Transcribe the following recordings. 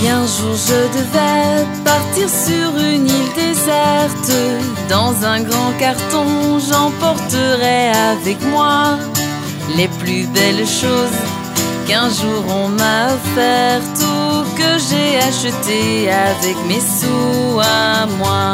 Un jour je devais partir sur une île déserte, dans un grand carton j'emporterai avec moi les plus belles choses qu'un jour on m'a offertes ou que j'ai acheté avec mes sous à moi.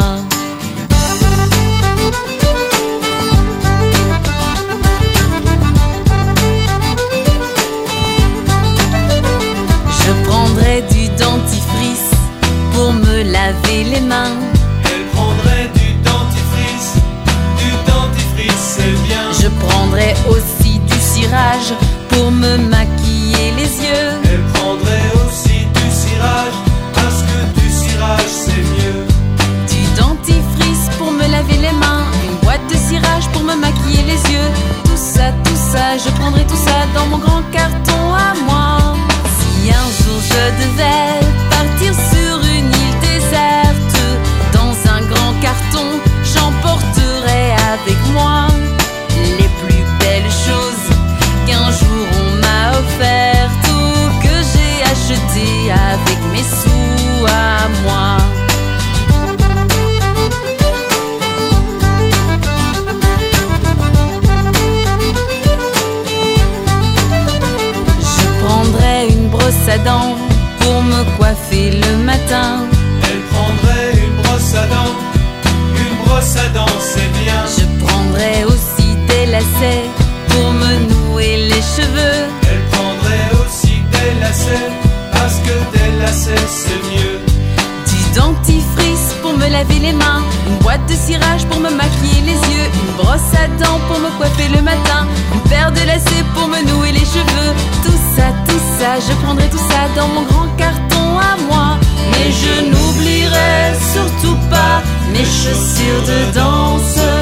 Je prendrai du dentifrice pour me laver les mains. Elle prendrait du dentifrice c'est bien. Je prendrai aussi du cirage pour me maquiller les yeux. Elle prendrait aussi du cirage, parce que du cirage c'est mieux. Du dentifrice pour me laver les mains, une boîte de cirage pour me maquiller les yeux. Tout ça, je prendrai tout ça dans mon grand carton à moi. Si un jour je devais partir sur une île déserte, dans un grand carton, j'emporterai avec moi les plus belles choses qu'un jour on m'a offertes ou que j'ai acheté avec mes sous à moi. Je prendrai une brosse à dents pour me coiffer le matin. Elle prendrait une brosse à dents c'est bien. Je prendrai aussi des lacets pour me nouer les cheveux. Elle prendrait aussi des lacets, parce que des lacets c'est mieux. Du dentifrice pour me laver les mains, une boîte de cirage pour me maquiller les yeux, une brosse à dents pour me coiffer le matin, une paire de lacets pour me nouer les cheveux. Tout ça, je prendrai tout ça dans mon grand carton à moi. Mais je n'oublierai surtout pas mes chaussures de danse.